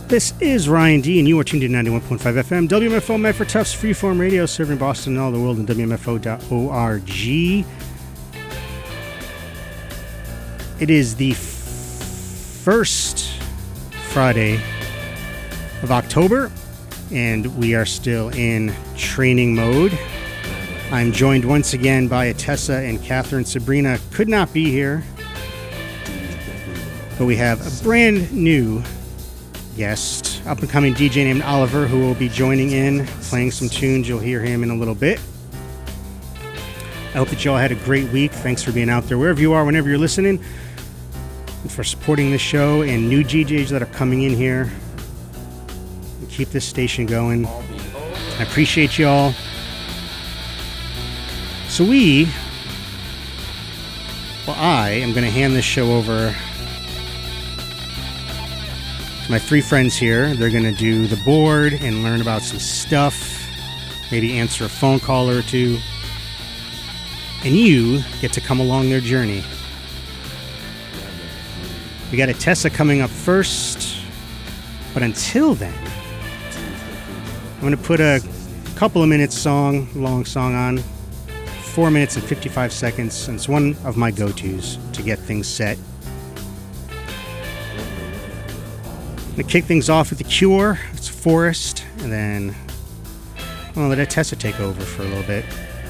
This is Ryan D, and you are tuned in 91.5 FM, WMFO Medford Tufts Freeform Radio, serving Boston and all the world, and WMFO.org. It is the first Friday of October, and we are still in training mode. I'm joined once again by Atessa and Catherine. Sabrina could not be here, but we have a brand new guest, up-and-coming DJ named Oliver, who will be joining in, playing some tunes. You'll hear him in a little bit. I hope that you all had a great week. Thanks for being out there, wherever you are, whenever you're listening, and for supporting the show and new DJs that are coming in here. And keep this station going. I appreciate you all. So I am going to hand this show over my three friends here. They're going to do the board and learn about some stuff, maybe answer a phone call or two, and you get to come along their journey. We got Atessa coming up first, but until then, I'm going to put a couple of minutes long song on, 4 minutes and 55 seconds, and it's one of my go-tos to get things set. I'm going to kick things off with The Cure. It's Forest, and then I'm going to let Atessa take over for a little bit.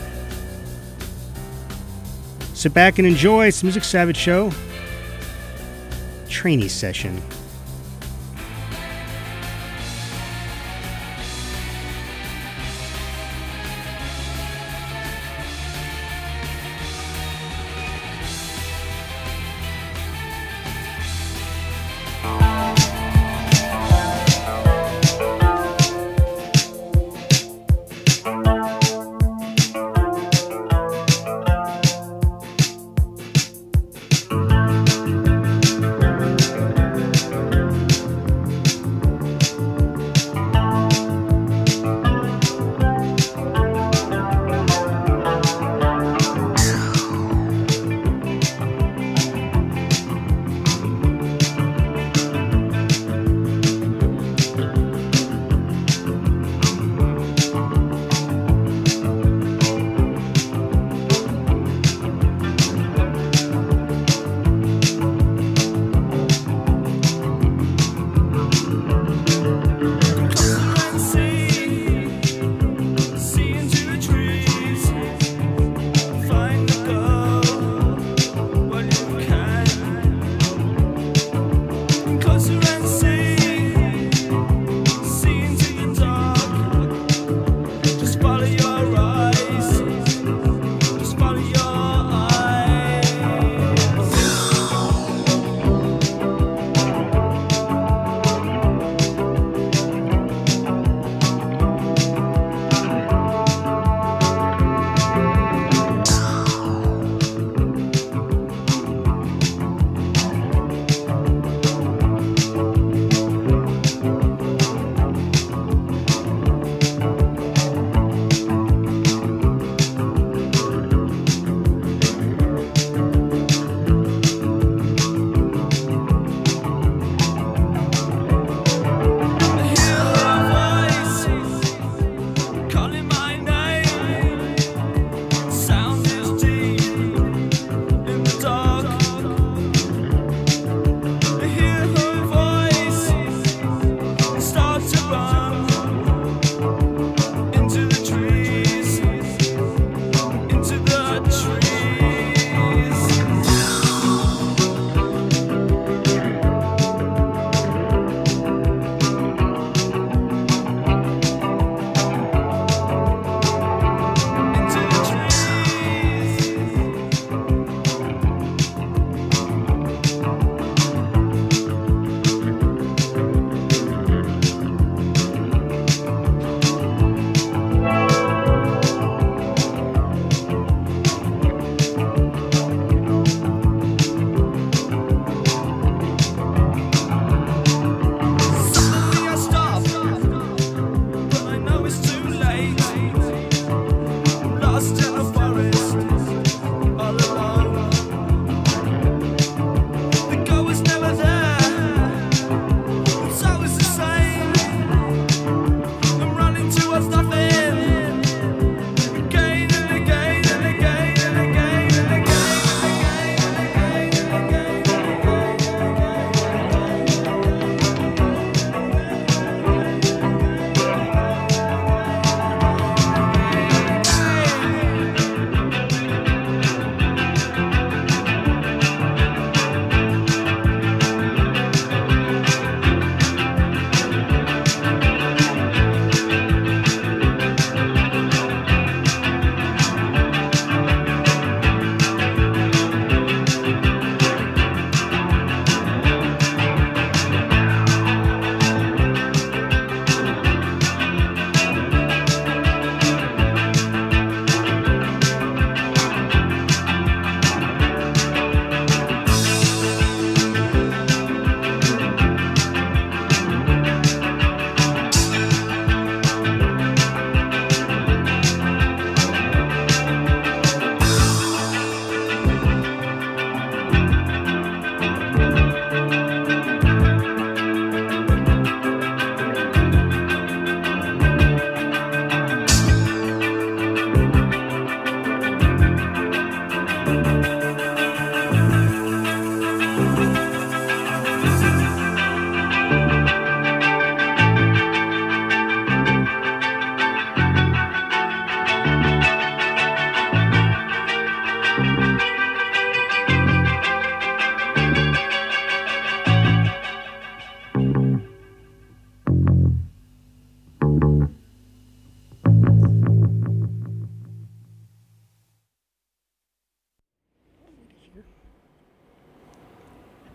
Sit back and enjoy. It's the Music Savage Show trainee session.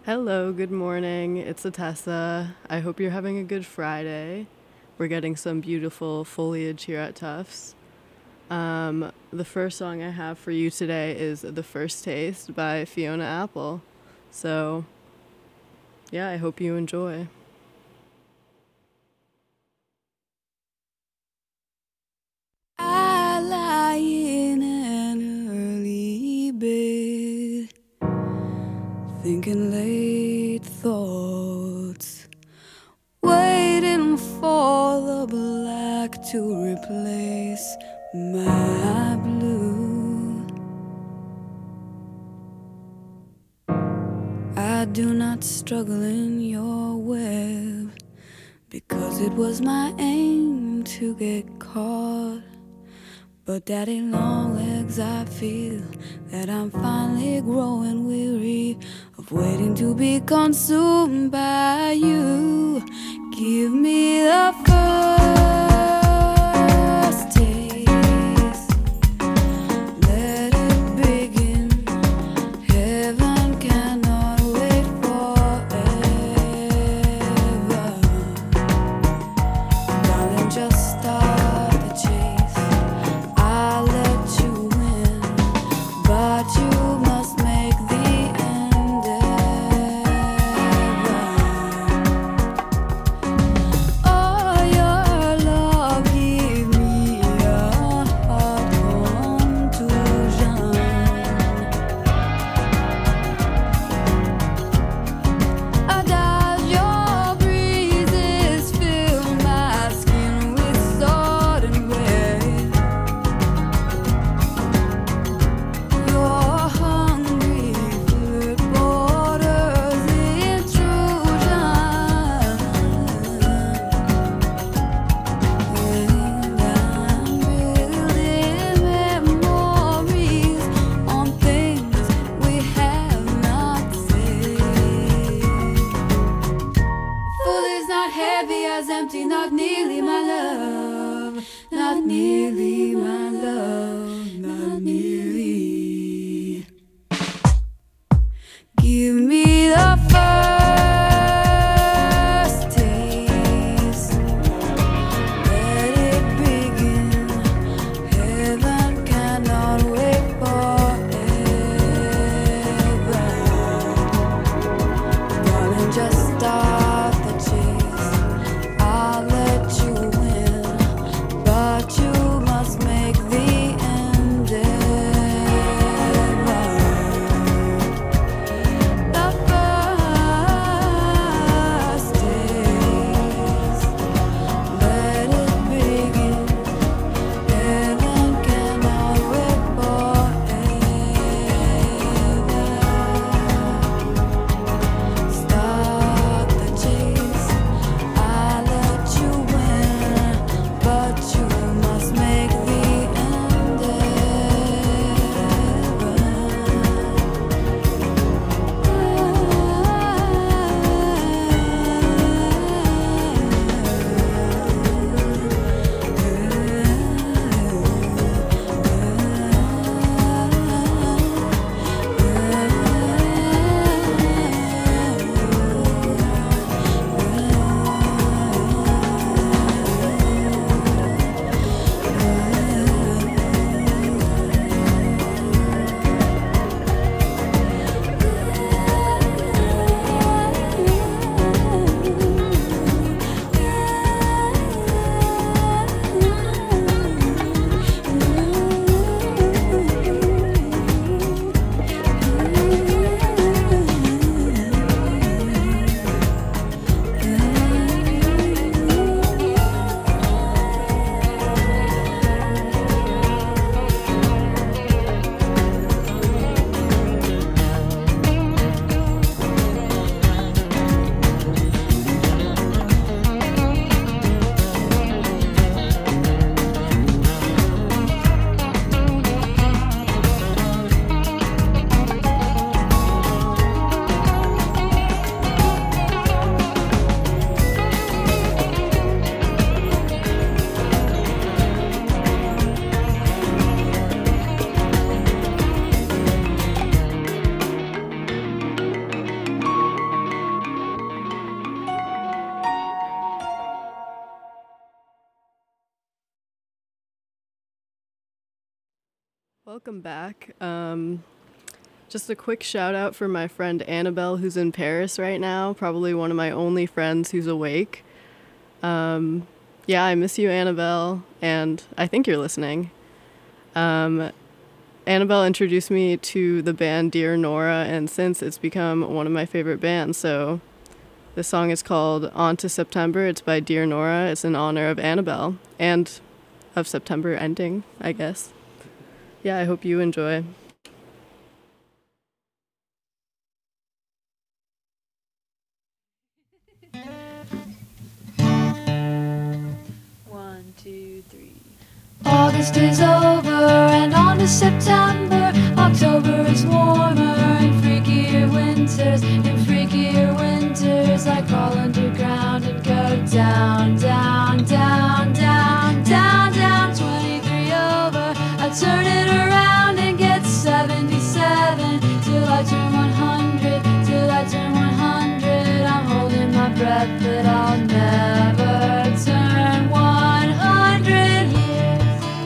Hello, good morning. It's Atessa. I hope you're having a good Friday. We're getting some beautiful foliage here at Tufts. The first song I have for you today is The First Taste by Fiona Apple. So, yeah, I hope you enjoy. I lie in an early bed, thinking late thoughts, waiting for the black to replace my blue. I do not struggle in your web, because it was my aim to get caught. But daddy long legs, I feel that I'm finally growing weary of waiting to be consumed by you. Give me the first taste, let it begin. Heaven cannot wait forever. Darling, just start the chase. I'll let you win, but you must make the endeavor. Oh, your love give me a heart contusion. Adagio breezes fill my skin with Welcome back. Just a quick shout out for my friend Annabelle, who's in Paris right now, probably one of my only friends who's awake. Yeah, I miss you, Annabelle, and I think you're listening. Annabelle introduced me to the band Dear Nora, and since it's become one of my favorite bands, so this song is called On to September. It's by Dear Nora. It's in honor of Annabelle and of September ending, I guess. Yeah, I hope you enjoy. One, two, three. August is over and on to September. October is warmer and freakier winters. In freakier winters, I crawl underground and go down, down, down, down, down, down. 23 over, I turn it around and get 77 till I turn 100, till I turn 100. I'm holding my breath, but I'll never turn 100 years.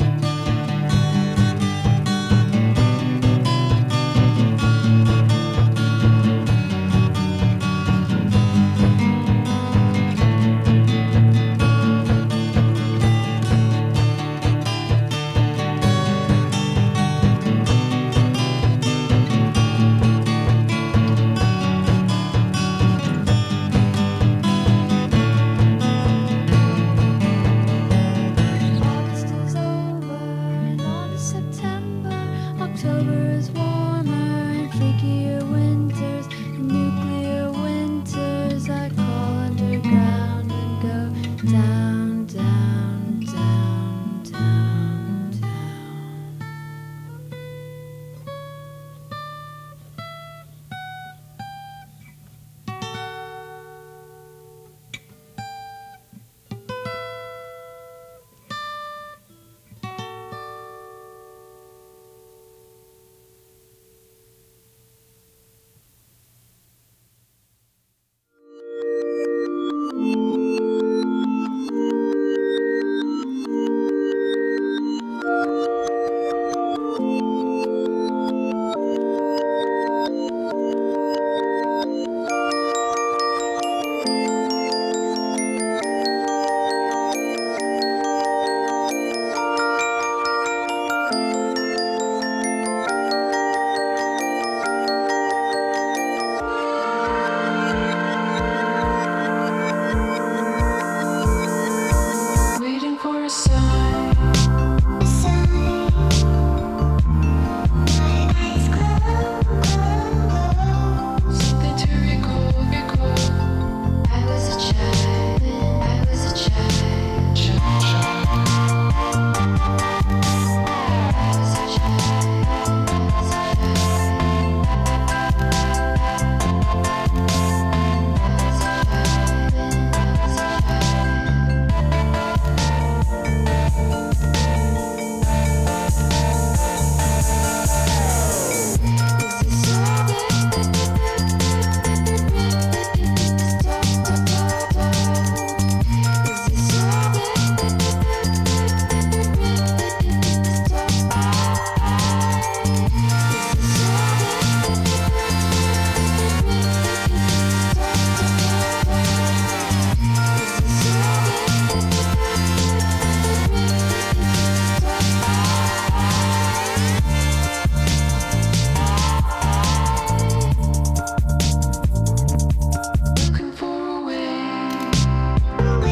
August is over and on to September. October is warmer and freakier winters. In nuclear winters, I crawl underground and go down, down, down, down, down. Waiting for a sign. Something to recall. I was a child. I was a child. I was a looking for a way.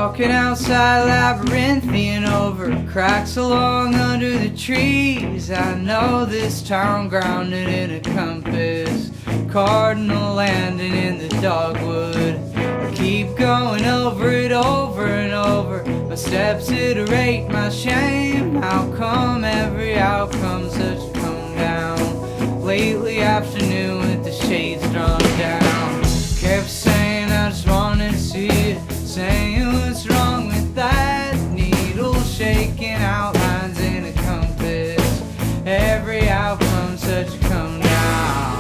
Walking outside labyrinthian over cracks along under the trees. I know this town grounded in a compass, cardinal landing in the dogwood. I keep going over it over and over. My steps iterate my shame. How come every outcome's such a come down? Lately afternoon with the shades drawn down. Kept saying I just wanted to see it, saying what's wrong with that needle, shaking outlines in a compass. Every outcome's such a come down.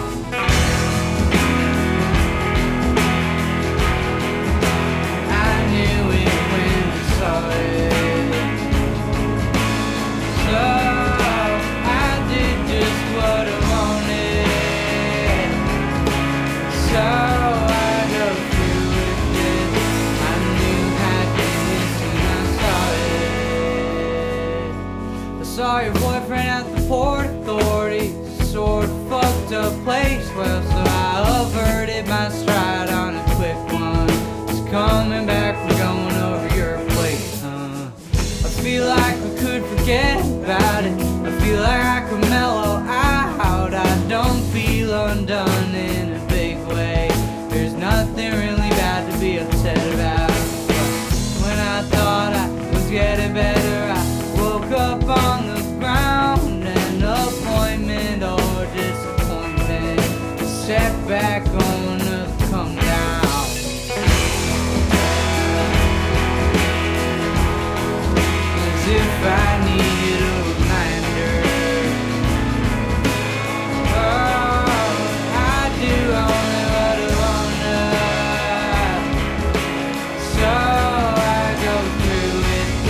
I knew it when I saw it, so I did just what I wanted. So saw your boyfriend at the Port Authority, sort of fucked up place. Well, so I averted my stride on a quick one. Just coming back from going over your place, I feel like we could forget about it. I feel like I could mellow out. I don't feel undone in a big way. There's nothing really bad to be upset about. When I thought I was getting better, I woke up on the ground. An appointment or disappointment, a setback on a come down. As if I needed a reminder. Oh, I do only what I wanna. So I go through with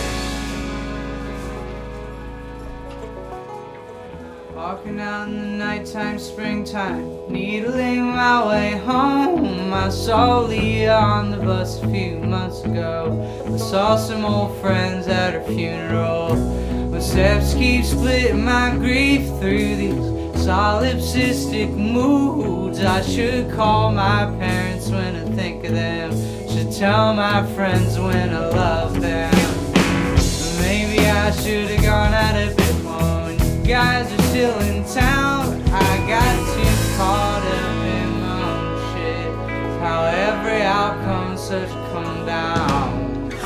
this. Walking out in the nighttime, springtime, needling my way home. I saw Leah on the bus a few months ago. I saw some old friends at her funeral. My steps keep splitting my grief through these solipsistic moods. I should call my parents when I think of them. Should tell my friends when I love them. Maybe I should have gone out a bit more when you guys are still in town. I got too caught up in my own shit. How every outcome's such a come down.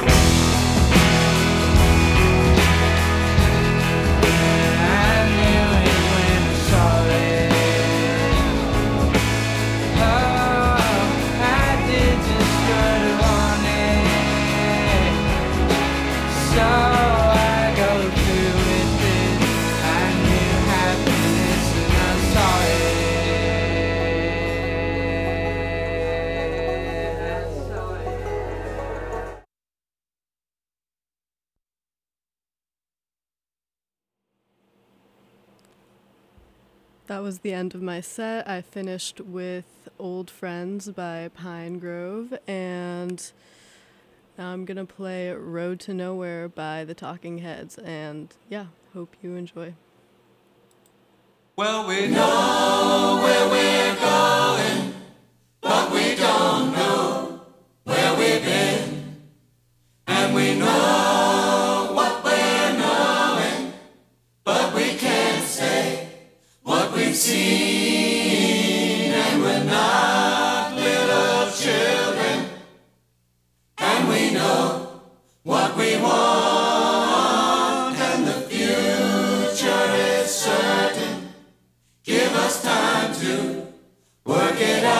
I knew it when I saw it. Oh, I did just what I wanted. So I go through with it. I knew happiness and I saw it. I saw it. That was the end of my set. I finished with Old Friends by Pine Grove, and now I'm gonna play Road to Nowhere by the Talking Heads, and yeah, hope you enjoy. Well, we know where we're going, but we don't know where we've been. And we know what we're knowing, but we can't say what we've seen. And we're not little children, and we know what we want, and the future is certain. Give us time to work it out.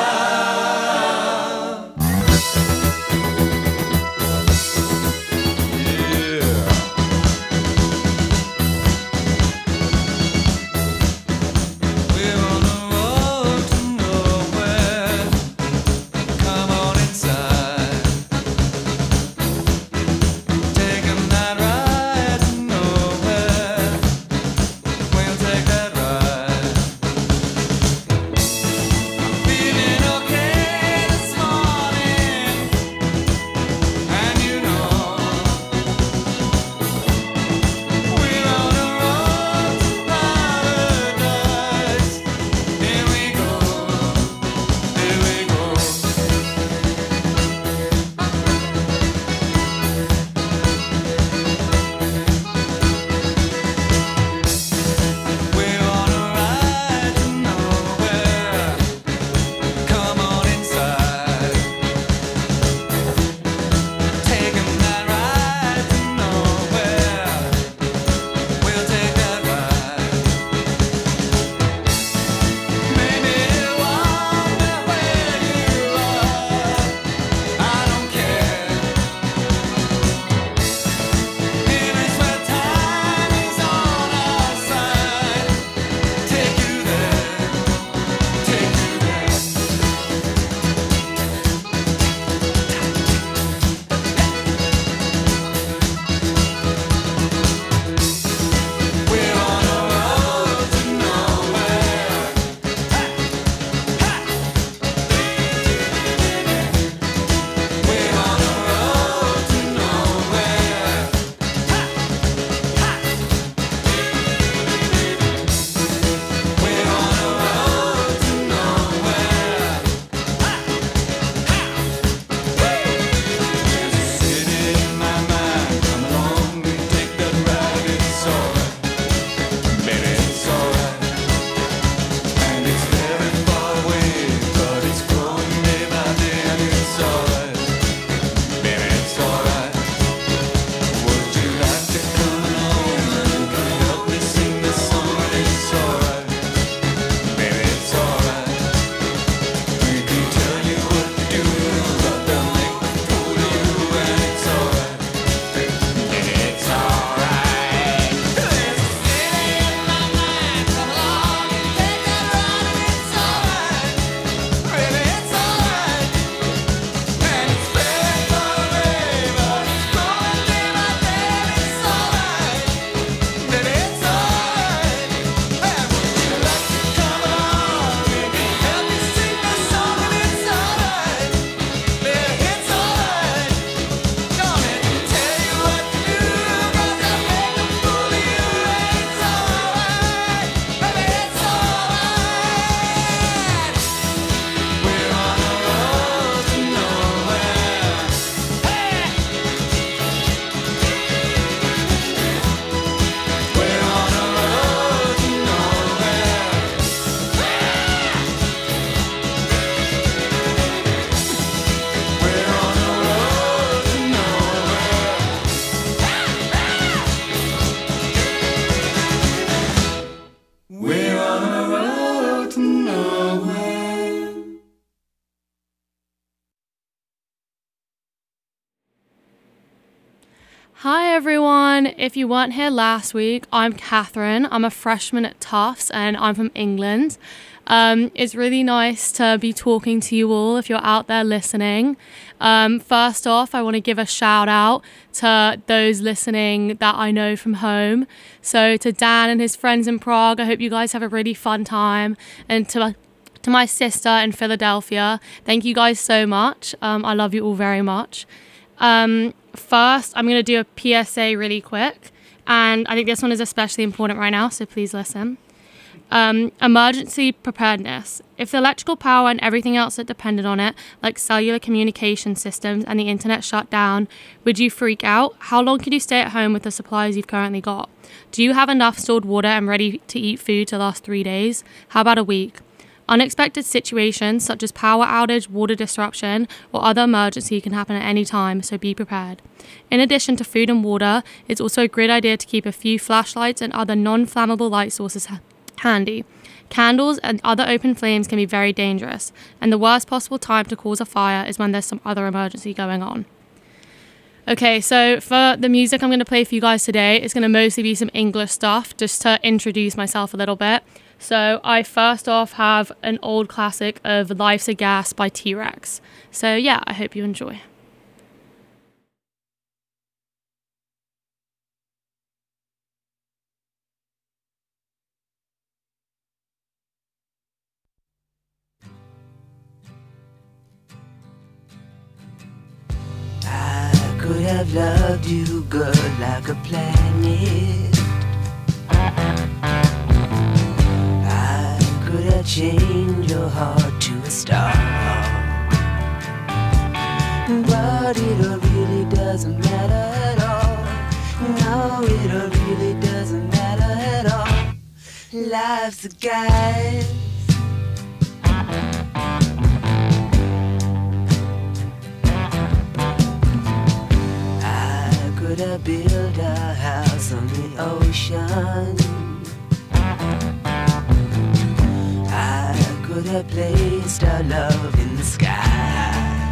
Hi everyone, if you weren't here last week, I'm Catherine. I'm a freshman at Tufts and I'm from England. It's really nice to be talking to you all if you're out there listening. First off, I want to give a shout out to those listening that I know from home. So to Dan and his friends in Prague, I hope you guys have a really fun time. And to my sister in Philadelphia, thank you guys so much. I love you all very much. First, I'm going to do a PSA really quick, and I think this one is especially important right now, so please listen. Emergency preparedness. If the electrical power and everything else that depended on it, like cellular communication systems and the internet shut down, would you freak out? How long could you stay at home with the supplies you've currently got? Do you have enough stored water and ready to eat food to last 3 days? How about a week? Unexpected situations such as power outage, water disruption, or other emergency can happen at any time, so be prepared. In addition to food and water, it's also a great idea to keep a few flashlights and other non-flammable light sources handy. Candles and other open flames can be very dangerous, and the worst possible time to cause a fire is when there's some other emergency going on. Okay, so for the music I'm going to play for you guys today, it's going to mostly be some English stuff, just to introduce myself a little bit. So I first off have an old classic of Life's a Gas by T-Rex. So yeah, I hope you enjoy. I could have loved you good like a planet. Change your heart to a star, but it really doesn't matter at all. No, it really doesn't matter at all. Life's a gas. I could have built a house on the ocean. Could have placed our love in the sky,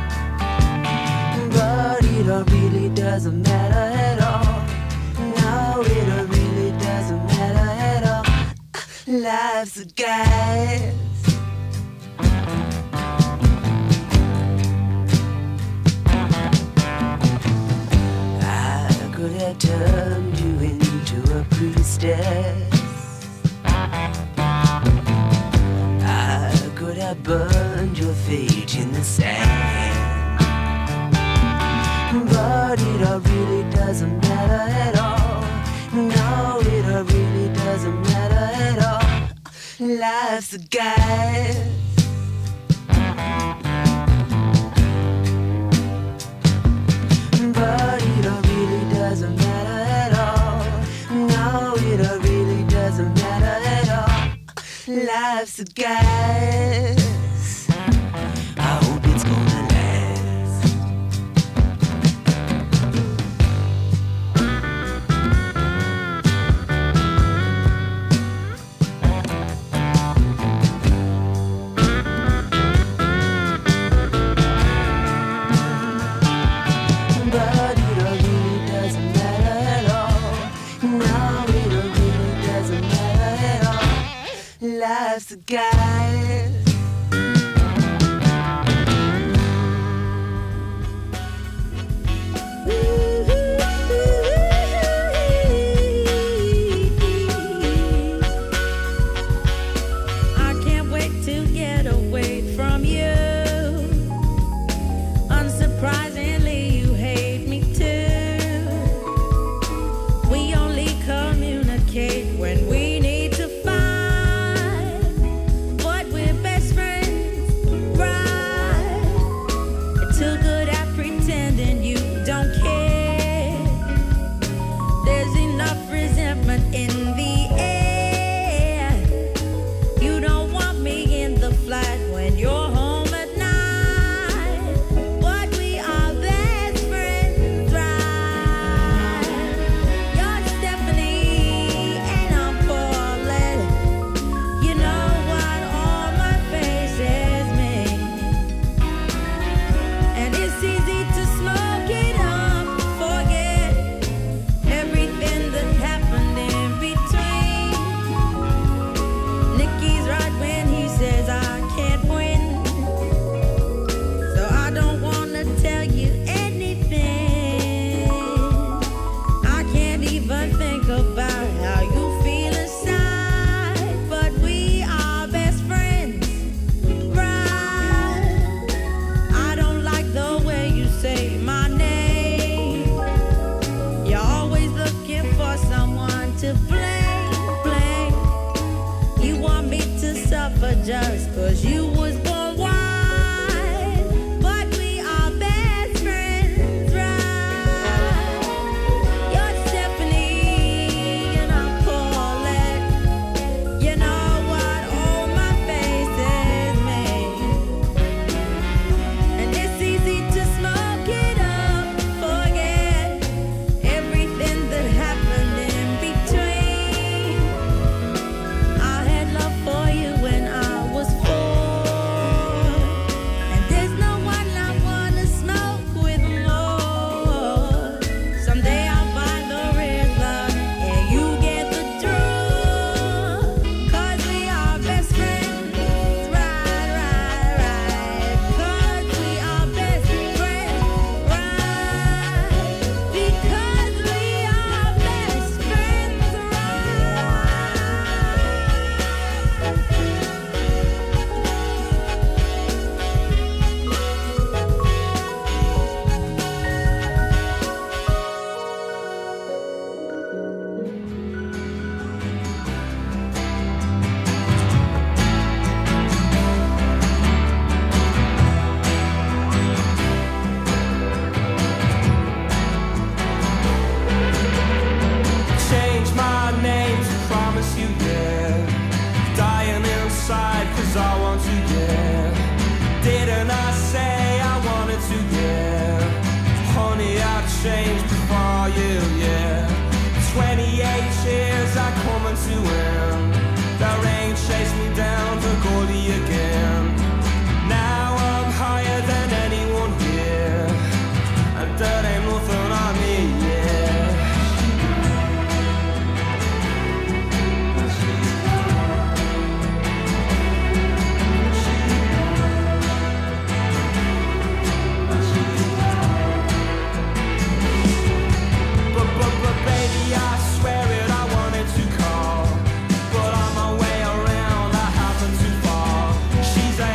but it all really doesn't matter at all. No, it all really doesn't matter at all. Life's a gas. I could have turned you into a priestess. I burned your fate in the sand, but it all really doesn't matter at all. No, it all really doesn't matter at all. Life's a gas. But it all really doesn't matter at all. No, it all really doesn't matter at all. Life's a gas. I hope it's gonna last. But it all really doesn't matter at all. No, it all really doesn't matter at all. Life's a gas. When we need to fight, but to blame. You want me to suffer just 'cause you was born wide. But we are best friends, right? You're Stephanie and I'm Paulette. You know what all my faces mean. And it's easy to smoke it up, forget everything that happened in between. I had love for you when I was 4, and there's no one I wanna smoke with more. Someday I'll find the river and you get the truth. 'Cause we are best friends, right, right, right. 'Cause we are best friends, right. Because we are best friends, Change my name to promise you, yeah. Dying inside 'cause I want to, yeah. Didn't I say I wanted to, yeah. Honey, I've changed before you, yeah. 28 years are coming to end. The rain chased me down to Goldie again. Now I'm higher than anyone here, and that ain't nothing on me, yeah. But baby, I swear it, I wanted to call, but on my way around I happened to fall. She's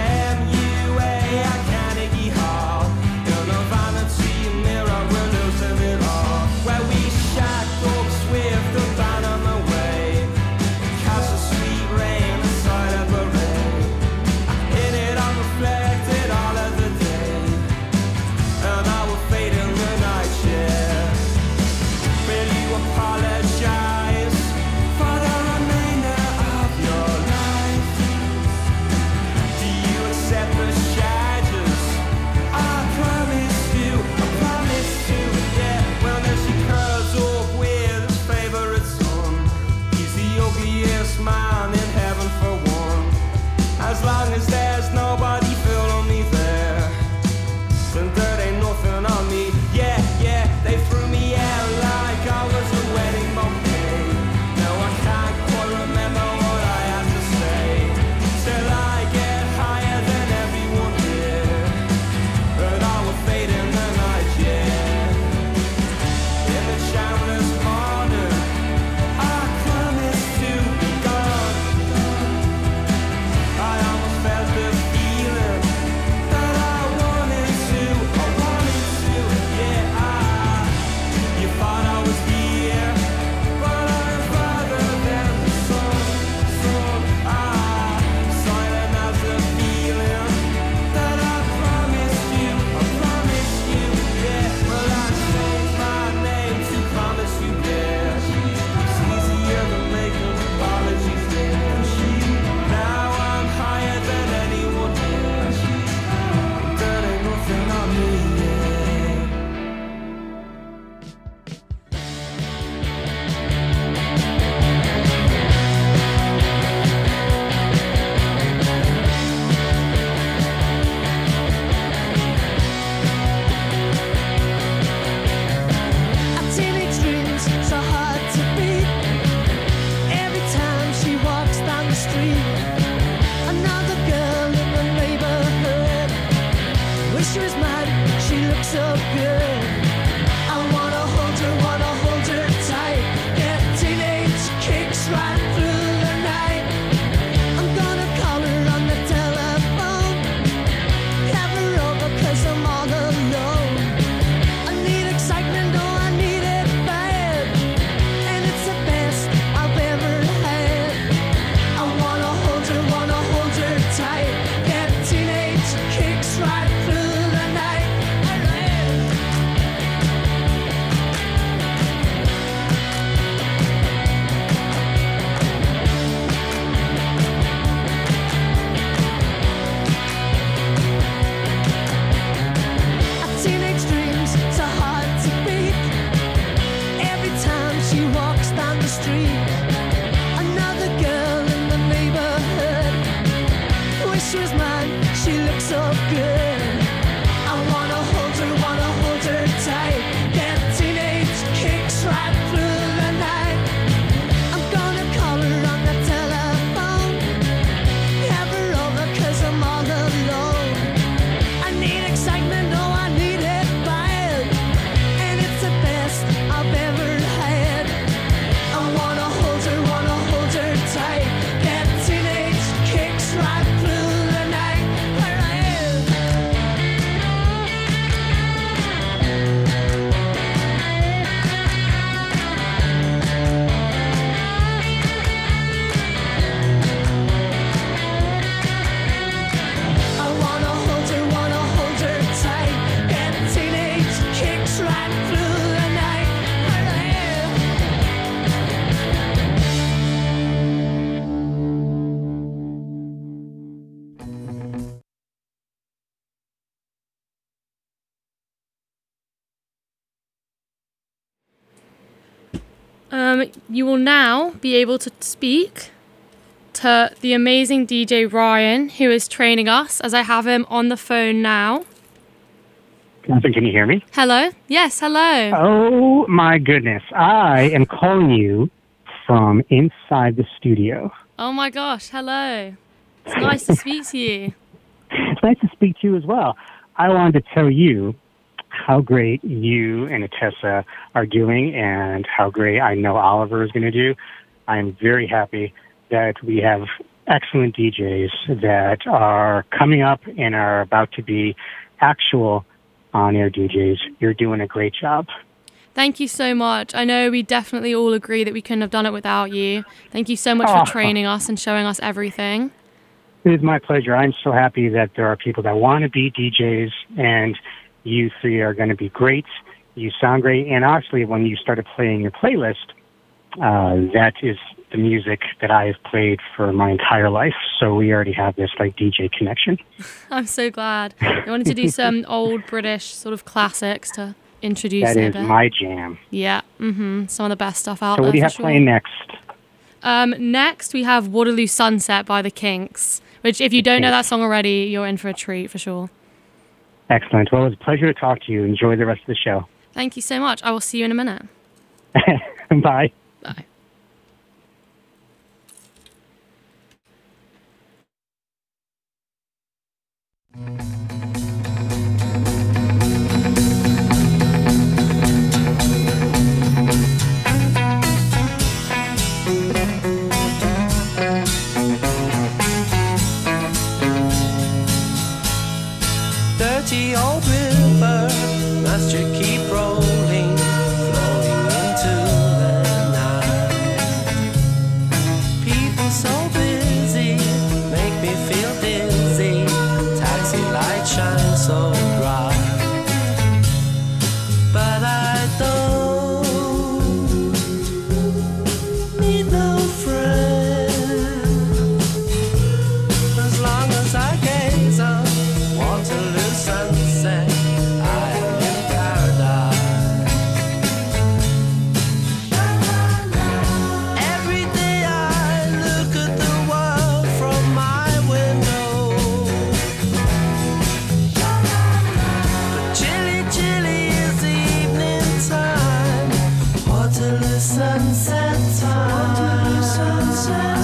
You will now be able to speak to the amazing DJ Ryan, who is training us, as I have him on the phone now. Catherine, can you hear me? Hello? Yes, hello. Oh, my goodness. I am calling you from inside the studio. Oh my gosh, hello. It's nice to speak to you. It's nice to speak to you as well. I wanted to tell you how great you and Atessa are doing and how great I know Oliver is going to do. I'm very happy that we have excellent DJs that are coming up and are about to be actual on-air DJs. You're doing a great job. Thank you so much. I know we definitely all agree that we couldn't have done it without you. Thank you so much for training us and showing us everything. It is my pleasure. I'm so happy that there are people that want to be DJs, and you three are going to be great. You sound great. And actually, when you started playing your playlist, that is the music that I have played for my entire life. So we already have this like DJ connection. I'm so glad. I wanted to do some old British sort of classics to introduce That it. is my jam. Yeah, some of the best stuff out So there. what do you have playing next? Next, we have Waterloo Sunset by the Kinks, which if you don't know that song already, you're in for a treat for sure. Excellent. Well, it was a pleasure to talk to you. Enjoy the rest of the show. Thank you so much. I will see you in a minute. Bye. Bye. Dirty old river, must you keep rolling, flowing into the night. People so busy, make me feel dizzy, taxi light shines so bright. But I don't need no friend, as long as I gaze on Waterloo sunset, I am in paradise. Every day I look at the world from my window, but chilly, chilly is the evening time. Waterloo sunset time. Waterloo sunset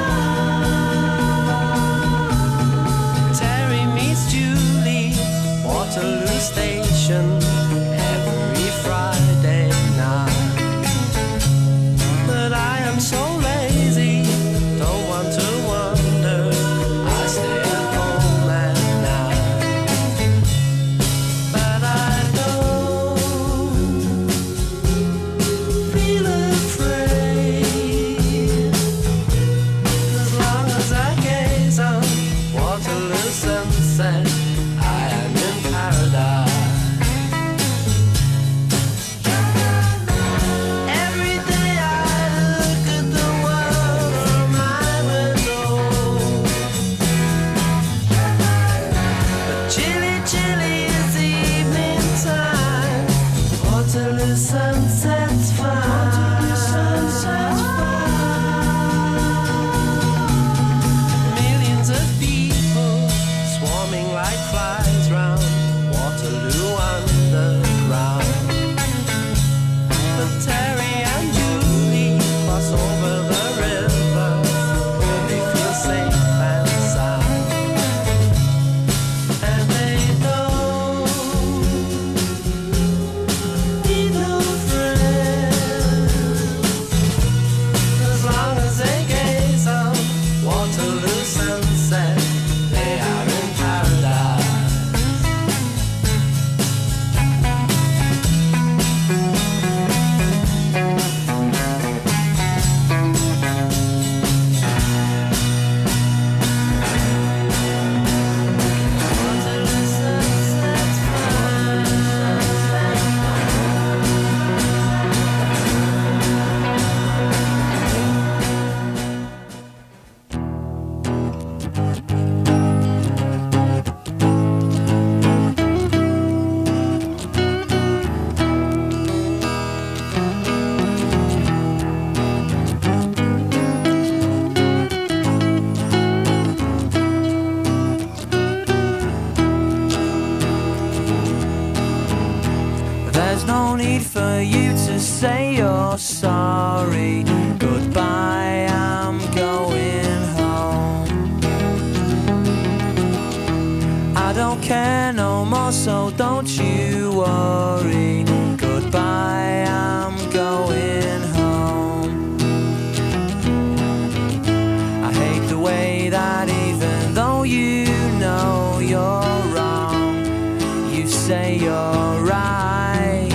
Terry meets Julie, Waterloo Station, every Friday night. But I am so lazy, don't want to wander, I stay at home at night. But I don't feel afraid, as long as I gaze on Waterloo sunset, I am in paradise. Every day I look at the world from my window, but chilly, chilly is the evening time. Waterloo sunset's fine. Waterloo sunset's fine. Millions of people swarming like flies round Waterloo Underground. But Terry and Julie cross over the river where they feel safe and sound. And they don't need no friends, sorry. Goodbye, I'm going home. I don't care no more, so don't you worry. Goodbye, I'm going home. I hate the way that even though you know you're wrong, you say you're right.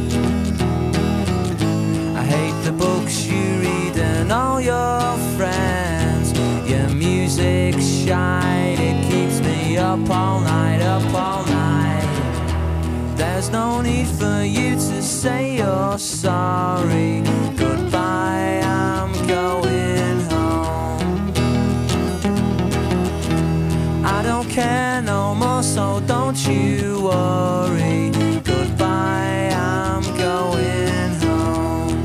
I hate the books you read and all your friends. Your music's shite, it keeps me up all night, up all night. There's no need for you to say you're sorry. Goodbye, I'm going home. I don't care no more, so don't you worry. Goodbye, I'm going home.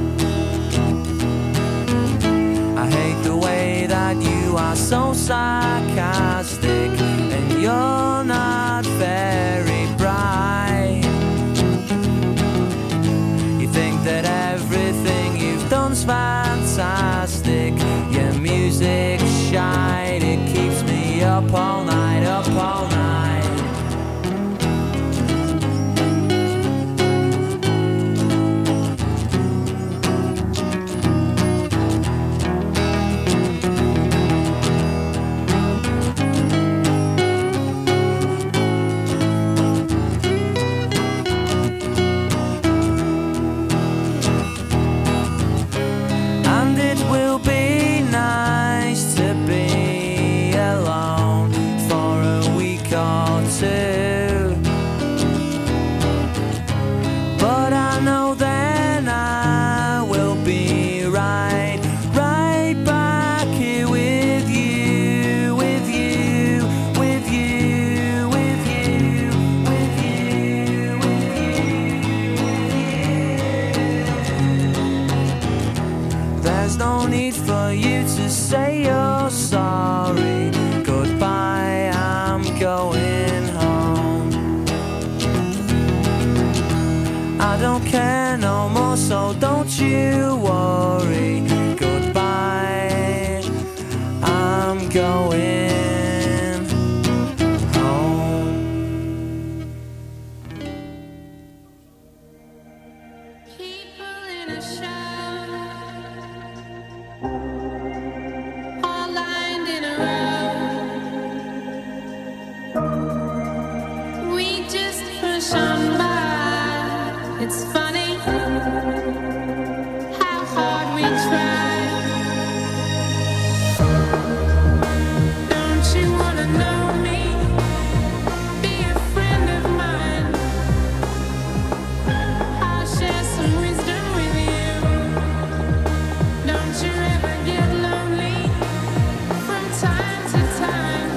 I hate the way that you are so sarcastic, and you're not very bright. You think that everything you've done's fantastic. Your music's shite, it keeps me up all night, up all night. And it will be nice to be alone for a week or two. But I know then I will be right back here with you, with you, with you, with you, with you, with you. There's no need for you to say you're sorry. Goodbye, I'm going home. I don't care no more, so don't you worry. Goodbye, I'm going home. People in a show, all lined in a row. We just push on by. It's funny how hard we try. Don't you wanna know me? Be a friend of mine. I'll share some wisdom with you. Don't you ever get lonely from time to time.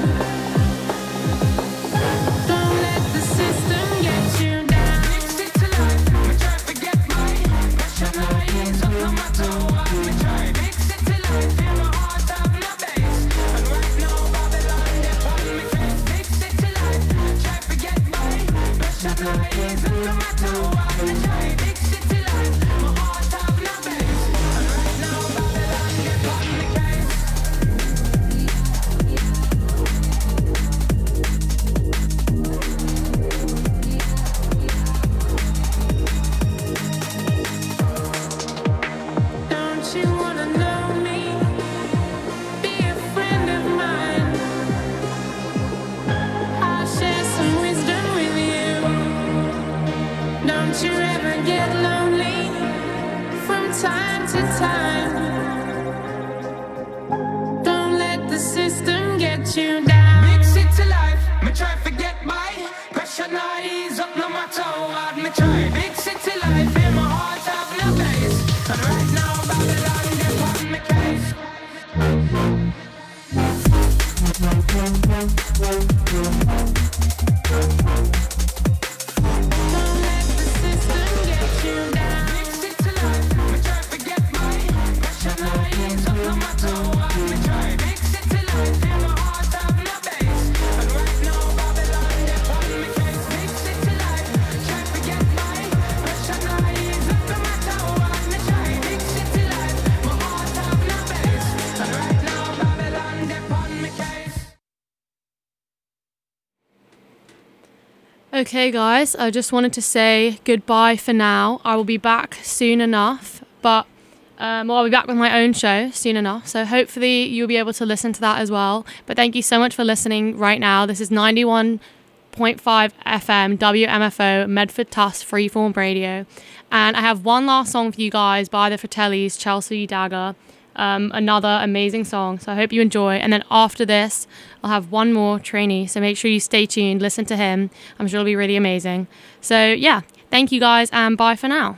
Don't let the system get you down. Mix it to life, me try to get my passion rise up no matter what. Me try mix it to life, feel my heart have no base. And right now Babylon they on me face. Mix it to life, try to get my passion rise up no matter what. Me try mix it to life, my heart have no base. And right now Babylon they on me case. Don't you wanna know me? Be a friend of mine. I'll share some wisdom with you. Don't you ever get lonely from time to time. Don't let the system get you down. Mix it to life, me try to get my pressure not ease up no matter what. Me try mix it to life, feel my heart have no base. And right now Babylon they on me case. Don't let the system get you down. Mix it to life, me try to get my pressure not ease up no matter what. Me try mix it to life, feel my heart have no base. And right now Babylon they on me case. Mix it to life, try to get my pressure not ease up no matter what. Me try mix Okay, guys, I just wanted to say goodbye for now. I will be back soon enough, but I'll be back with my own show soon enough. So hopefully you'll be able to listen to that as well. But thank you so much for listening right now. This is 91.5 FM WMFO Medford Tufts Freeform Radio. And I have one last song for you guys by the Fratellis, Chelsea Dagger. Another amazing song, so I hope you enjoy. And then after this I'll have one more trainee, so make sure you stay tuned, listen to him. I'm sure it'll be really amazing. So yeah, thank you guys and bye for now.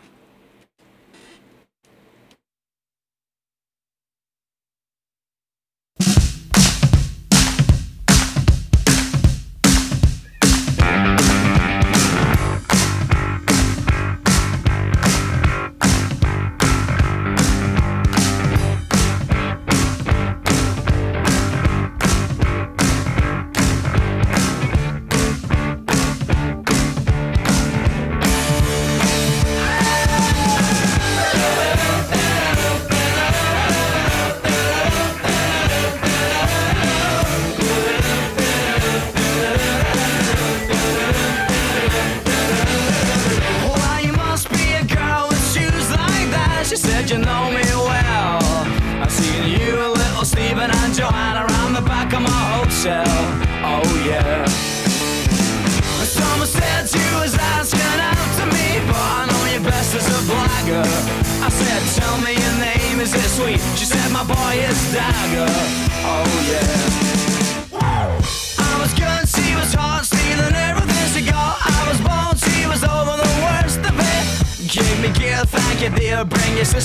Thank you, dear. Bring your sister.